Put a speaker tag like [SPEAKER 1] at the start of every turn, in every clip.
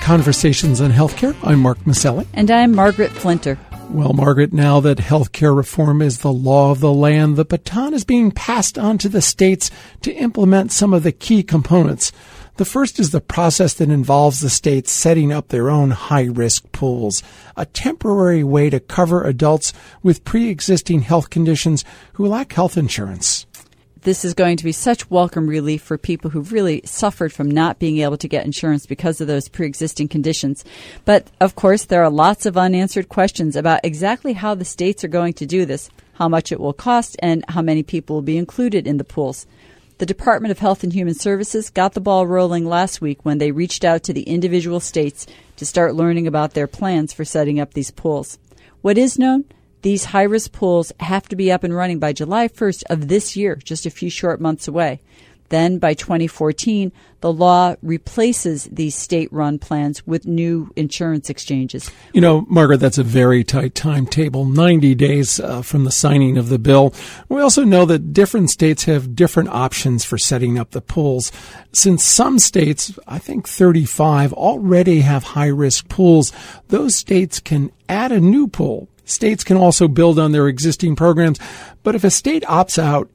[SPEAKER 1] Conversations on Healthcare. I'm Mark Maselli.
[SPEAKER 2] And I'm Margaret Flinter.
[SPEAKER 1] Well, Margaret, now that healthcare reform is the law of the land, the baton is being passed on to the states to implement some of the key components. The first is the process that involves the states setting up their own high-risk pools, a temporary way to cover adults with pre-existing health conditions who lack health insurance.
[SPEAKER 2] This is going to be such welcome relief for people who've really suffered from not being able to get insurance because of those pre-existing conditions. But, of course, there are lots of unanswered questions about exactly how the states are going to do this, how much it will cost, and how many people will be included in the pools. The Department of Health and Human Services got the ball rolling last week when they reached out to the individual states to start learning about their plans for setting up these pools. What is known? These high-risk pools have to be up and running by July 1st of this year, just a few short months away. Then, by 2014, the law replaces these state-run plans with new insurance exchanges.
[SPEAKER 1] You know, Margaret, that's a very tight timetable, 90 days from the signing of the bill. We also know that different states have different options for setting up the pools. Since some states, I think 35, already have high-risk pools, those states can add a new pool. States can also build on their existing programs, but if a state opts out,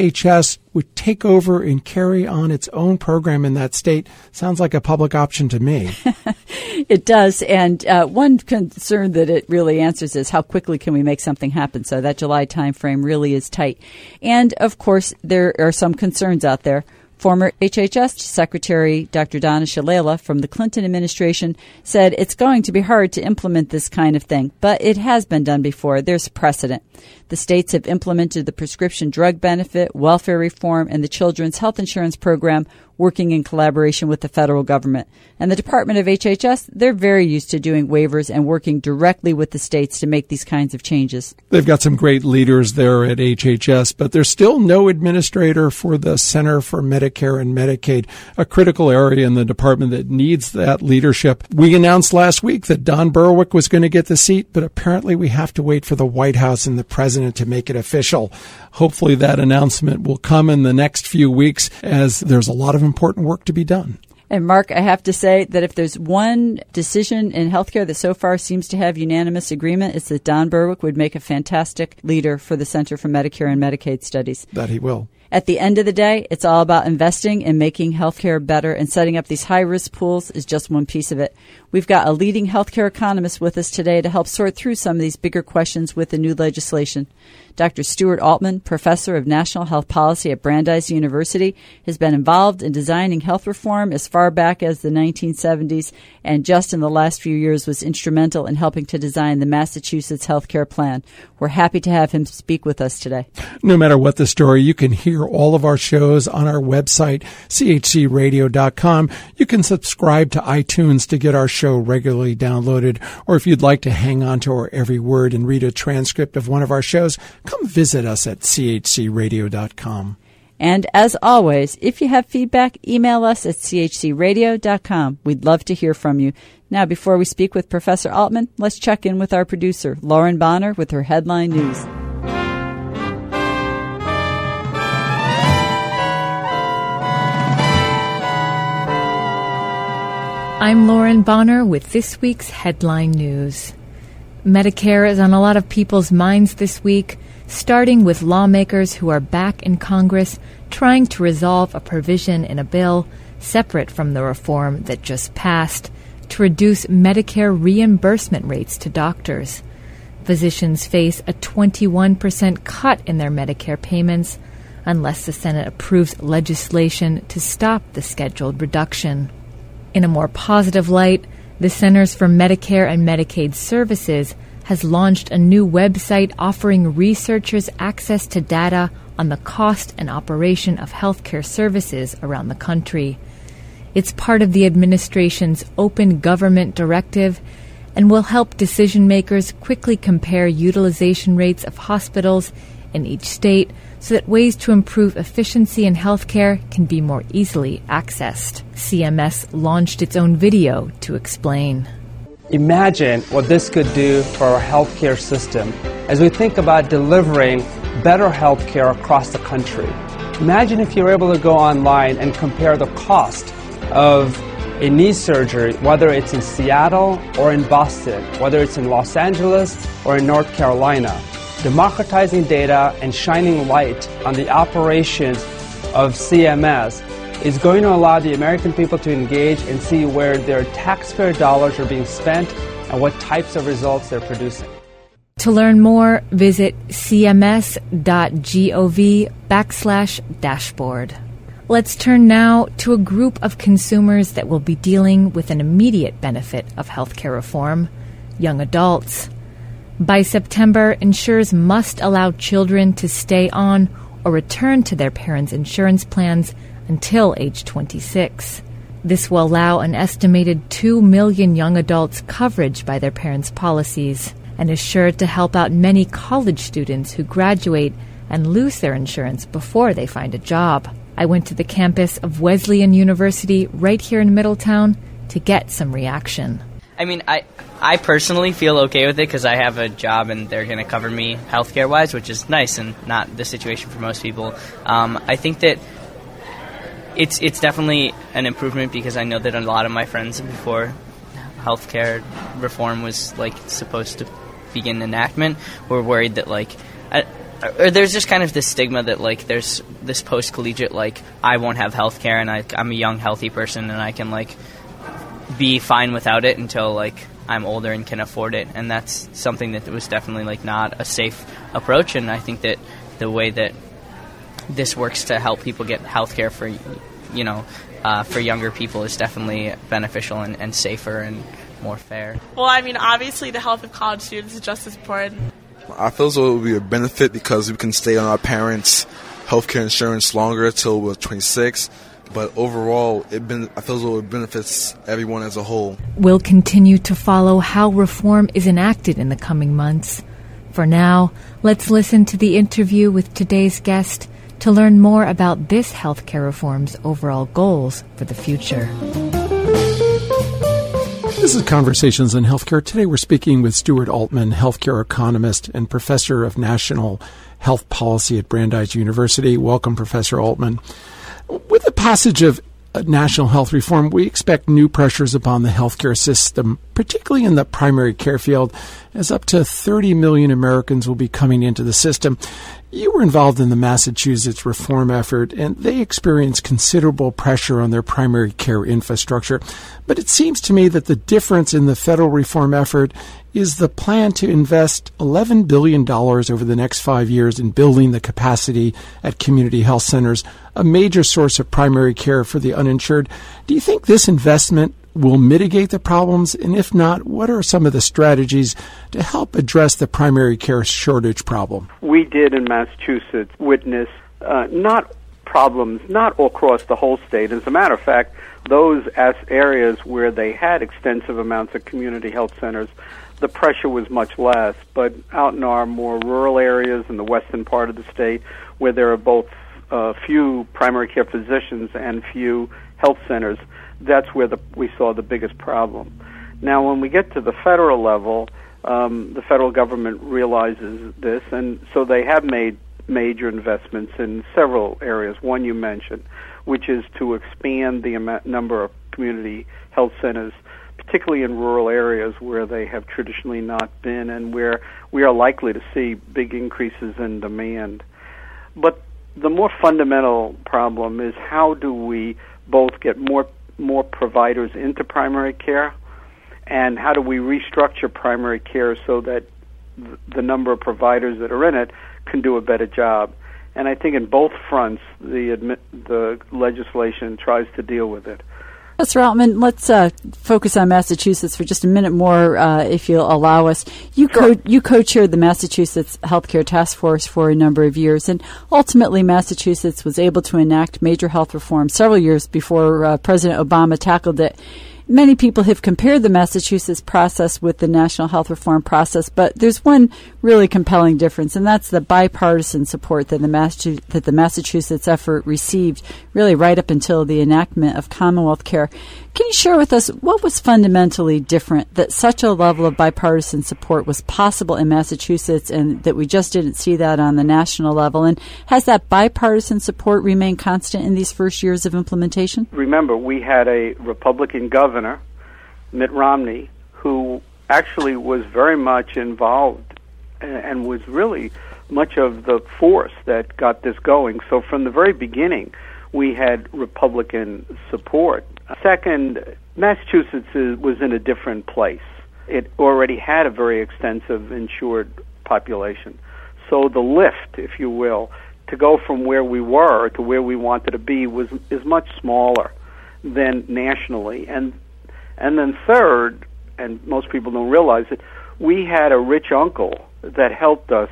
[SPEAKER 1] HHS would take over and carry on its own program in that state. Sounds like a public option to me.
[SPEAKER 2] It does. And one concern that it really answers is how quickly can we make something happen? So that July timeframe really is tight. And, of course, there are some concerns out there. Former HHS Secretary Dr. Donna Shalala from the Clinton administration said it's going to be hard to implement this kind of thing, but it has been done before. There's precedent. The states have implemented the prescription drug benefit, welfare reform, and the Children's Health Insurance Program, working in collaboration with the federal government. And the Department of HHS, they're very used to doing waivers and working directly with the states to make these kinds of changes.
[SPEAKER 1] They've got some great leaders there at HHS, but there's still no administrator for the Center for Medicare and Medicaid, a critical area in the department that needs that leadership. We announced last week that Don Berwick was going to get the seat, but apparently we have to wait for the White House and the president to make it official. Hopefully that announcement will come in the next few weeks, as there's a lot of important work to be done.
[SPEAKER 2] And Mark, I have to say that if there's one decision in healthcare that so far seems to have unanimous agreement, it's that Don Berwick would make a fantastic leader for the Center for Medicare and Medicaid Studies.
[SPEAKER 1] That he will.
[SPEAKER 2] At the end of the day, it's all about investing in making healthcare better, and setting up these high-risk pools is just one piece of it. We've got a leading healthcare economist with us today to help sort through some of these bigger questions with the new legislation. Dr. Stuart Altman, professor of national health policy at Brandeis University, has been involved in designing health reform as far back as the 1970s, and just in the last few years was instrumental in helping to design the Massachusetts healthcare plan. We're happy to have him speak with us today.
[SPEAKER 1] No matter what the story, you can hear all of our shows on our website, chcradio.com. You can subscribe to iTunes to get our show regularly downloaded, or if you'd like to hang on to our every word and read a transcript of one of our shows, come visit us at chcradio.com.
[SPEAKER 2] And as always, if you have feedback, email us at chcradio.com. We'd love to hear from you. Now, before we speak with Professor Altman, let's check in with our producer, Lauren Bonner, with her headline news.
[SPEAKER 3] I'm Lauren Bonner with this week's headline news. Medicare is on a lot of people's minds this week, starting with lawmakers who are back in Congress trying to resolve a provision in a bill separate from the reform that just passed to reduce Medicare reimbursement rates to doctors. Physicians face a 21% cut in their Medicare payments unless the Senate approves legislation to stop the scheduled reduction. In a more positive light, the Centers for Medicare and Medicaid Services has launched a new website offering researchers access to data on the cost and operation of healthcare services around the country. It's part of the administration's Open Government Directive and will help decision makers quickly compare utilization rates of hospitals in each state so that ways to improve efficiency in healthcare can be more easily accessed. CMS launched its own video to explain.
[SPEAKER 4] Imagine what this could do for our healthcare system as we think about delivering better healthcare across the country. Imagine if you're able to go online and compare the cost of a knee surgery, whether it's in Seattle or in Boston, whether it's in Los Angeles or in North Carolina. Democratizing data and shining light on the operations of CMS is going to allow the American people to engage and see where their taxpayer dollars are being spent and what types of results they're producing.
[SPEAKER 3] To learn more, visit cms.gov/dashboard. Let's turn now to a group of consumers that will be dealing with an immediate benefit of healthcare reform: young adults. By September, insurers must allow children to stay on or return to their parents' insurance plans until age 26. This will allow an estimated 2 million young adults coverage by their parents' policies and is sure to help out many college students who graduate and lose their insurance before they find a job. I went to the campus of Wesleyan University right here in Middletown to get some reaction.
[SPEAKER 5] I mean, I personally feel okay with it because I have a job and they're going to cover me healthcare-wise, which is nice and not the situation for most people. I think that it's definitely an improvement because I know that a lot of my friends before healthcare reform was supposed to begin enactment were worried that or there's just kind of this stigma that there's this post-collegiate I won't have healthcare and I'm a young healthy person and I can be fine without it until I'm older and can afford it, and that's something that was definitely not a safe approach. And I think that the way that this works to help people get healthcare for for younger people is definitely beneficial and safer and more fair.
[SPEAKER 6] Well, I mean, obviously the health of college students is just as important.
[SPEAKER 7] I feel as though it would be a benefit because we can stay on our parents' healthcare insurance longer until we're 26. But overall, I feel as though it benefits everyone as a whole. We'll
[SPEAKER 3] continue to follow how reform is enacted in the coming months. For now, let's listen to the interview with today's guest to learn more about this healthcare reform's overall goals for the future.
[SPEAKER 1] This is Conversations on Healthcare. Today we're speaking with Stuart Altman, healthcare economist and professor of national health policy at Brandeis University. Welcome, Professor Altman. With the passage of national health reform, we expect new pressures upon the healthcare system, particularly in the primary care field, as up to 30 million Americans will be coming into the system. You were involved in the Massachusetts reform effort, and they experienced considerable pressure on their primary care infrastructure. But it seems to me that the difference in the federal reform effort is the plan to invest $11 billion over the next 5 years in building the capacity at community health centers, a major source of primary care for the uninsured. Do you think this investment will mitigate the problems? And if not, what are some of the strategies to help address the primary care shortage problem?
[SPEAKER 8] We did in Massachusetts witness not problems, not across the whole state. As a matter of fact, those areas where they had extensive amounts of community health centers, the pressure was much less. But out in our more rural areas in the western part of the state, where there are both few primary care physicians and few health centers, that's where we saw the biggest problem. Now, when we get to the federal level, the federal government realizes this, and so they have made major investments in several areas. One you mentioned, which is to expand the number of community health centers, particularly in rural areas where they have traditionally not been and where we are likely to see big increases in demand. But the more fundamental problem is how do we both get more providers into primary care, and how do we restructure primary care so that the number of providers that are in it can do a better job. And I think in both fronts, the legislation tries to deal with it.
[SPEAKER 2] Professor Altman, let's focus on Massachusetts for just a minute more, if you'll allow us. You co-chaired the Massachusetts Healthcare Task Force for a number of years, and ultimately Massachusetts was able to enact major health reform several years before President Obama tackled it Many people have compared the Massachusetts process with the national health reform process, but there's one really compelling difference, and that's the bipartisan support that the Massachusetts effort received really right up until the enactment of Commonwealth Care. Can you share with us what was fundamentally different that such a level of bipartisan support was possible in Massachusetts and that we just didn't see that on the national level? And has that bipartisan support remained constant in these first years of implementation?
[SPEAKER 8] Remember, we had a Republican governor, Mitt Romney, who actually was very much involved and was really much of the force that got this going. So from the very beginning, we had Republican support. Second, Massachusetts was in a different place. It already had a very extensive insured population. So the lift, if you will, to go from where we were to where we wanted to be is much smaller than nationally. And then third, and most people don't realize it, we had a rich uncle that helped us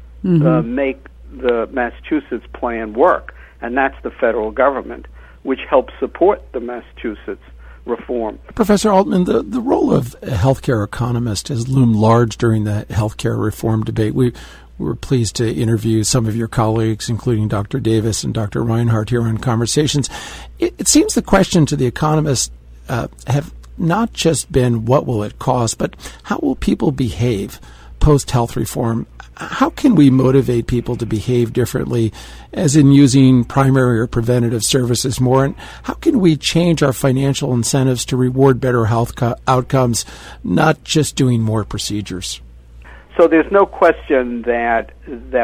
[SPEAKER 8] make the Massachusetts plan work, and that's the federal government, which helps support the Massachusetts reform.
[SPEAKER 1] Professor Altman, the role of a healthcare economist has loomed large during the healthcare reform debate. We were pleased to interview some of your colleagues, including Dr. Davis and Dr. Reinhardt, here on Conversations. It seems the question to the economists have not just been what will it cost, but how will people behave post-health reform? How can we motivate people to behave differently, as in using primary or preventative services more? And how can we change our financial incentives to reward better health outcomes, not just doing more procedures?
[SPEAKER 8] So there's no question that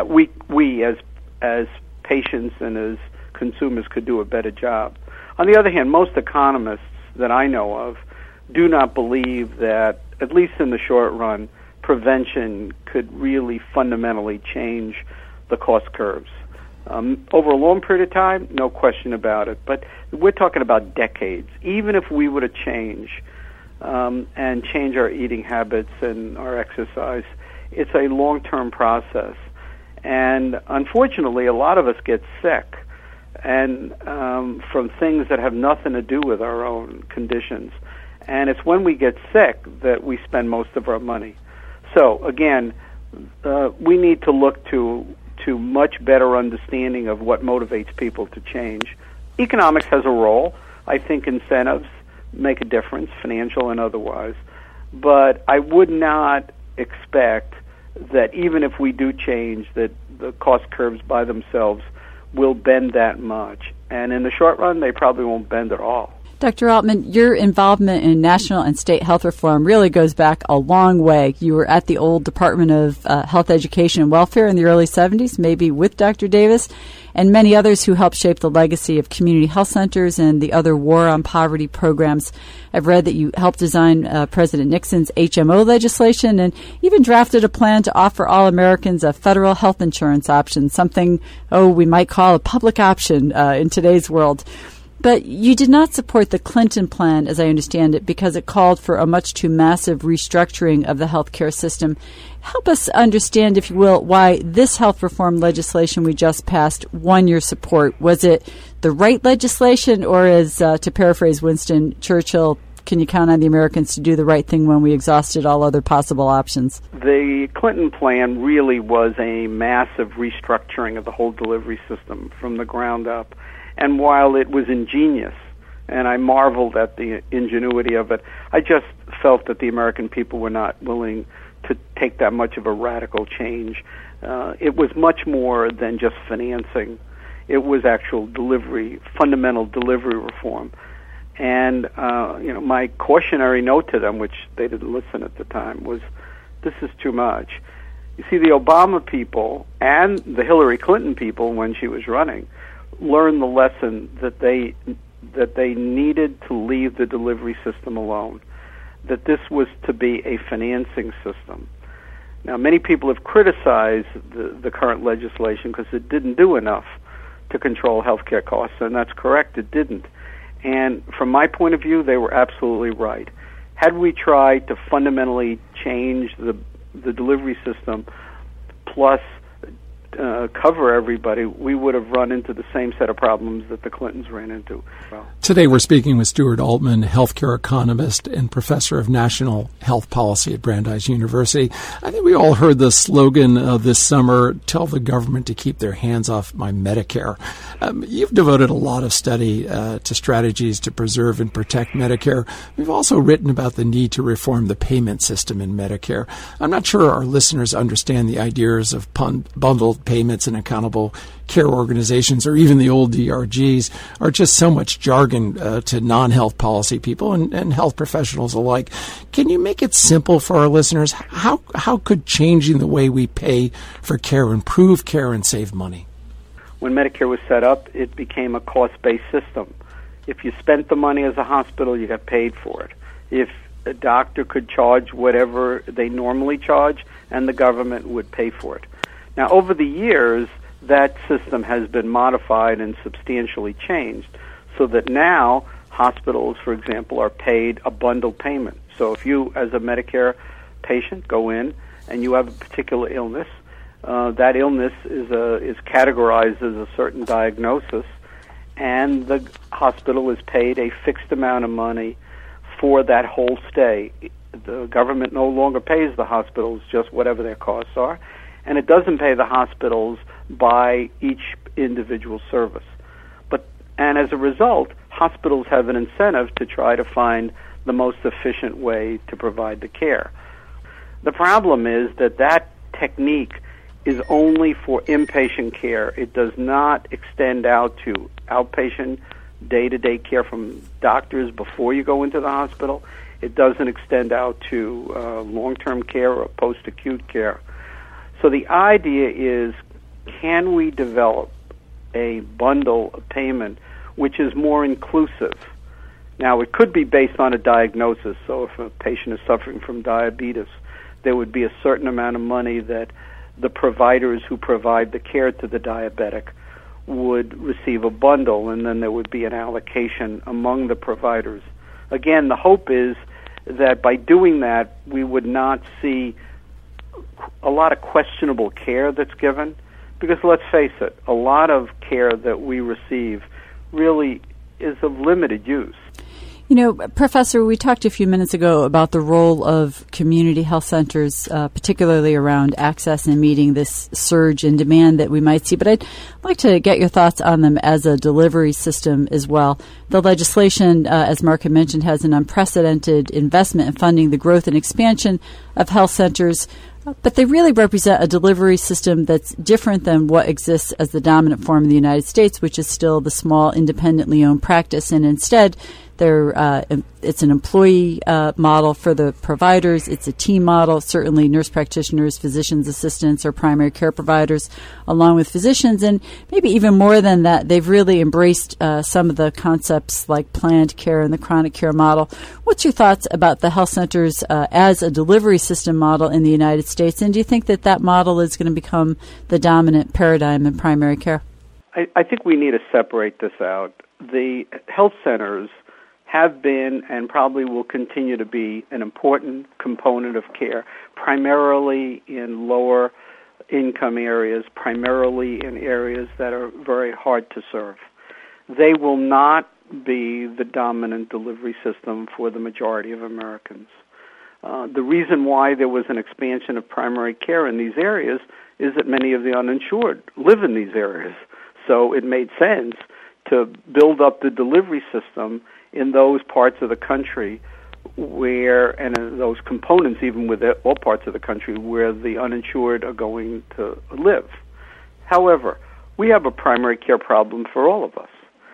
[SPEAKER 8] we as patients and as consumers could do a better job. On the other hand, most economists that I know of do not believe that, at least in the short run, prevention could really fundamentally change the cost curves. Over a long period of time, no question about it, but we're talking about decades. Even if we were to change and change our eating habits and our exercise, it's a long-term process. And unfortunately, a lot of us get sick and from things that have nothing to do with our own conditions. And it's when we get sick that we spend most of our money. So, again, we need to look to much better understanding of what motivates people to change. Economics has a role. I think incentives make a difference, financial and otherwise. But I would not expect that even if we do change, that the cost curves by themselves will bend that much. And in the short run, they probably won't bend at all.
[SPEAKER 2] Dr. Altman, your involvement in national and state health reform really goes back a long way. You were at the old Department of Health, Education, and Welfare in the early 70s, maybe with Dr. Davis, and many others who helped shape the legacy of community health centers and the other war on poverty programs. I've read that you helped design President Nixon's HMO legislation and even drafted a plan to offer all Americans a federal health insurance option, something, we might call a public option in today's world. But you did not support the Clinton plan, as I understand it, because it called for a much too massive restructuring of the healthcare system. Help us understand, if you will, why this health reform legislation we just passed won your support. Was it the right legislation, or, as to paraphrase Winston Churchill, can you count on the Americans to do the right thing when we exhausted all other possible options?
[SPEAKER 8] The Clinton plan really was a massive restructuring of the whole delivery system from the ground up. And while it was ingenious, and I marveled at the ingenuity of it, I just felt that the American people were not willing to take that much of a radical change. It was much more than just financing. It was actual delivery, fundamental delivery reform. And my cautionary note to them, which they didn't listen at the time, was, this is too much. You see, the Obama people and the Hillary Clinton people, when she was running, learned the lesson that they needed to leave the delivery system alone, that this was to be a financing system. Now, many people have criticized the current legislation because it didn't do enough to control healthcare costs, and that's correct, it didn't. And from my point of view, they were absolutely right. Had we tried to fundamentally change the delivery system, plus cover everybody, we would have run into the same set of problems that the Clintons ran into.
[SPEAKER 1] Today we're speaking with Stuart Altman, healthcare economist and professor of national health policy at Brandeis University. I think we all heard the slogan this summer, tell the government to keep their hands off my Medicare. You've devoted a lot of study to strategies to preserve and protect Medicare. We've also written about the need to reform the payment system in Medicare. I'm not sure our listeners understand the ideas of bundled payments and accountable care organizations, or even the old DRGs, are just so much jargon to non-health policy people and health professionals alike. Can you make it simple for our listeners? How could changing the way we pay for care improve care and save money?
[SPEAKER 8] When Medicare was set up, it became a cost-based system. If you spent the money as a hospital, you got paid for it. If a doctor could charge whatever they normally charge, and the government would pay for it. Now, over the years, that system has been modified and substantially changed so that now hospitals, for example, are paid a bundled payment. So if you, as a Medicare patient, go in and you have a particular illness, that illness is categorized as a certain diagnosis, and the hospital is paid a fixed amount of money for that whole stay. The government no longer pays the hospitals just whatever their costs are, and it doesn't pay the hospitals by each individual service. And as a result, hospitals have an incentive to try to find the most efficient way to provide the care. The problem is that technique is only for inpatient care. It does not extend out to outpatient, day-to-day care from doctors before you go into the hospital. It doesn't extend out to long-term care or post-acute care. So the idea is, can we develop a bundle of payment which is more inclusive? Now, it could be based on a diagnosis. So if a patient is suffering from diabetes, there would be a certain amount of money that the providers who provide the care to the diabetic would receive a bundle, and then there would be an allocation among the providers. Again, the hope is that by doing that, we would not see a lot of questionable care that's given, because let's face it, a lot of care that we receive really is of limited use.
[SPEAKER 2] You know, Professor, we talked a few minutes ago about the role of community health centers, particularly around access and meeting this surge in demand that we might see. But I'd like to get your thoughts on them as a delivery system as well. The legislation, as Mark had mentioned, has an unprecedented investment in funding the growth and expansion of health centers. But they really represent a delivery system that's different than what exists as the dominant form in the United States, which is still the small, independently owned practice. And instead, it's an employee model for the providers. It's a team model. Certainly nurse practitioners, physicians' assistants, or primary care providers, along with physicians. And maybe even more than that, they've really embraced some of the concepts like planned care and the chronic care model. What's your thoughts about the health centers as a delivery system model in the United States? And do you think that model is going to become the dominant paradigm in primary care?
[SPEAKER 8] I think we need to separate this out. The health centers have been and probably will continue to be an important component of care, primarily in lower income areas, primarily in areas that are very hard to serve. They will not be the dominant delivery system for the majority of Americans. The reason why there was an expansion of primary care in these areas is that many of the uninsured live in these areas. So it made sense to build up the delivery system in those parts of the country where, and in those components even with all parts of the country where the uninsured are going to live. However, we have a primary care problem for all of us.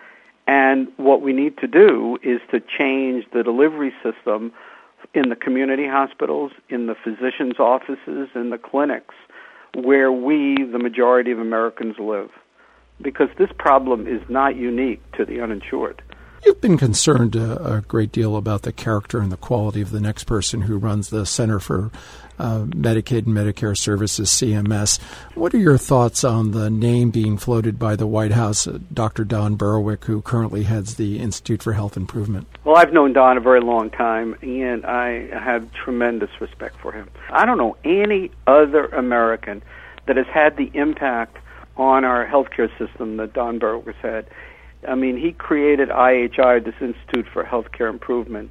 [SPEAKER 8] And what we need to do is to change the delivery system in the community hospitals, in the physicians' offices, in the clinics, where we, the majority of Americans, live. Because this problem is not unique to the uninsured.
[SPEAKER 1] You've been concerned a great deal about the character and the quality of the next person who runs the Center for Medicaid and Medicare Services, CMS. What are your thoughts on the name being floated by the White House, Dr. Don Berwick, who currently heads the Institute for Health Improvement?
[SPEAKER 8] Well, I've known Don a very long time, and I have tremendous respect for him. I don't know any other American that has had the impact on our healthcare system that Don Berg has had. I mean, he created IHI, this Institute for Healthcare Improvement,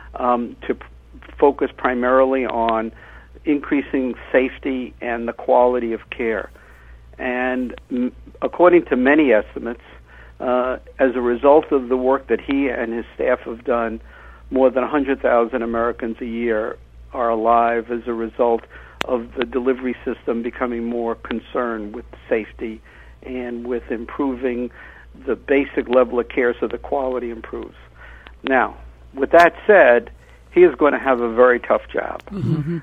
[SPEAKER 8] to focus primarily on increasing safety and the quality of care. And according to many estimates, as a result of the work that he and his staff have done, more than 100,000 Americans a year are alive as a result of the delivery system becoming more concerned with safety and with improving the basic level of care so the quality improves. Now, with that said, he is going to have a very tough job. Mm-hmm.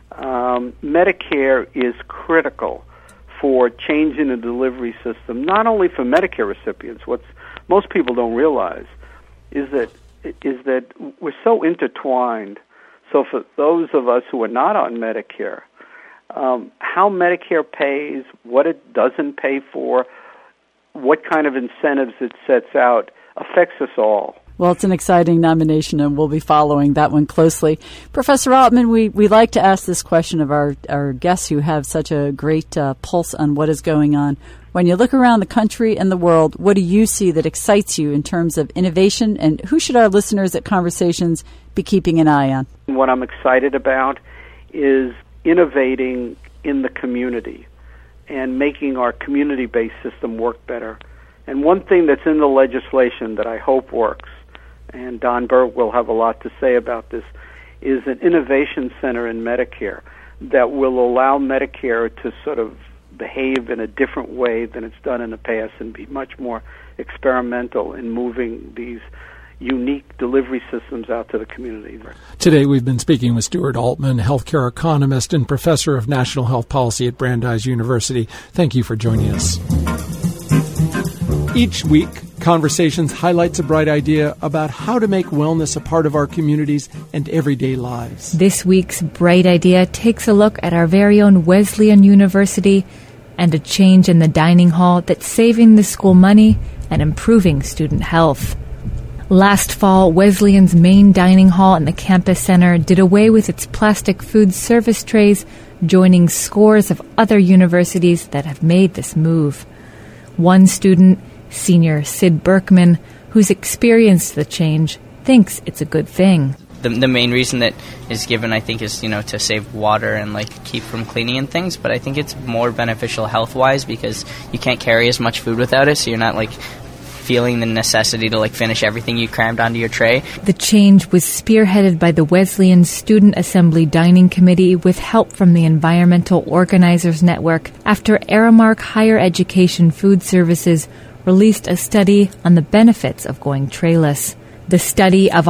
[SPEAKER 8] Medicare is critical for changing the delivery system, not only for Medicare recipients. What most people don't realize is that we're so intertwined. So for those of us who are not on Medicare, how Medicare pays, what it doesn't pay for, what kind of incentives it sets out affects us all.
[SPEAKER 2] Well, it's an exciting nomination, and we'll be following that one closely. Professor Altman, we like to ask this question of our guests who have such a great pulse on what is going on. When you look around the country and the world, what do you see that excites you in terms of innovation, and who should our listeners at Conversations be keeping an eye on?
[SPEAKER 8] What I'm excited about is innovating in the community and making our community-based system work better. And one thing that's in the legislation that I hope works, and Don Berg will have a lot to say about this, is an innovation center in Medicare that will allow Medicare to sort of behave in a different way than it's done in the past and be much more experimental in moving these unique delivery systems out to the community.
[SPEAKER 1] Today we've been speaking with Stuart Altman, healthcare economist and professor of national health policy at Brandeis University. Thank you for joining us. Each week, Conversations highlights a bright idea about how to make wellness a part of our communities and everyday lives.
[SPEAKER 3] This week's Bright Idea takes a look at our very own Wesleyan University and a change in the dining hall that's saving the school money and improving student health. Last fall, Wesleyan's main dining hall in the campus center did away with its plastic food service trays, joining scores of other universities that have made this move. One student, Senior Sid Berkman, who's experienced the change, thinks it's a good thing.
[SPEAKER 5] The main reason that is given, I think, is, to save water and, keep from cleaning and things. But I think it's more beneficial health-wise because you can't carry as much food without it, so you're not, feeling the necessity to, finish everything you crammed onto your tray.
[SPEAKER 3] The change was spearheaded by the Wesleyan Student Assembly Dining Committee with help from the Environmental Organizers Network after Aramark Higher Education Food Services released a study on the benefits of going trayless. The study of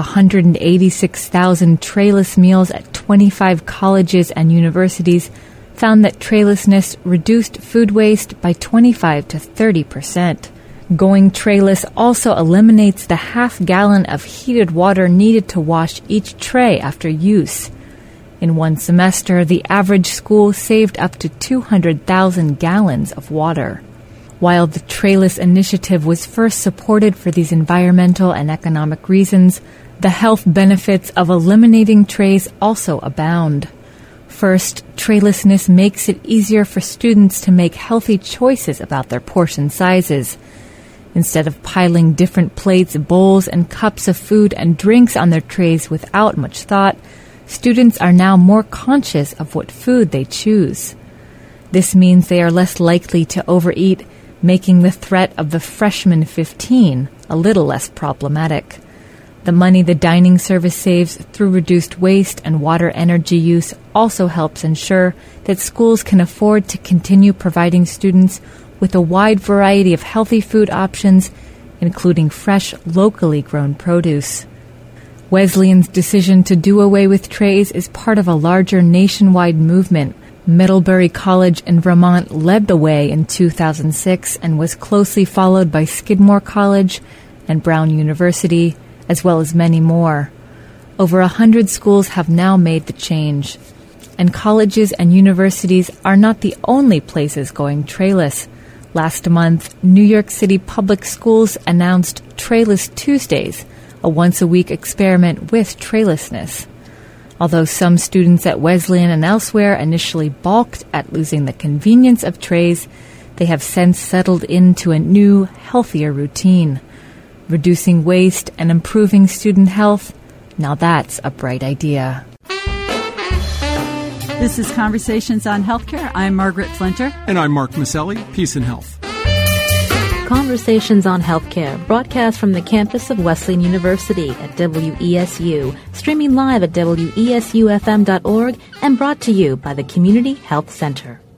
[SPEAKER 3] 186,000 trayless meals at 25 colleges and universities found that traylessness reduced food waste by 25 to 30%. Going trayless also eliminates the half-gallon of heated water needed to wash each tray after use. In one semester, the average school saved up to 200,000 gallons of water. While the Trayless initiative was first supported for these environmental and economic reasons, the health benefits of eliminating trays also abound. First, traylessness makes it easier for students to make healthy choices about their portion sizes. Instead of piling different plates, bowls, and cups of food and drinks on their trays without much thought, students are now more conscious of what food they choose. This means they are less likely to overeat, making the threat of the freshman 15 a little less problematic. The money the dining service saves through reduced waste and water energy use also helps ensure that schools can afford to continue providing students with a wide variety of healthy food options, including fresh, locally grown produce. Wesleyan's decision to do away with trays is part of a larger nationwide movement. Middlebury College in Vermont led the way in 2006 and was closely followed by Skidmore College and Brown University, as well as many more. Over 100 schools have now made the change. And colleges and universities are not the only places going trayless. Last month, New York City Public Schools announced Trayless Tuesdays, a once-a-week experiment with traylessness. Although some students at Wesleyan and elsewhere initially balked at losing the convenience of trays, they have since settled into a new, healthier routine. Reducing waste and improving student health, now that's a bright idea.
[SPEAKER 2] This is Conversations on Healthcare. I'm Margaret Flinter.
[SPEAKER 1] And I'm Mark Maselli. Peace and health.
[SPEAKER 9] Conversations on Healthcare, broadcast from the campus of Wesleyan University at WESU, streaming live at WESUFM.org and brought to you by the Community Health Center.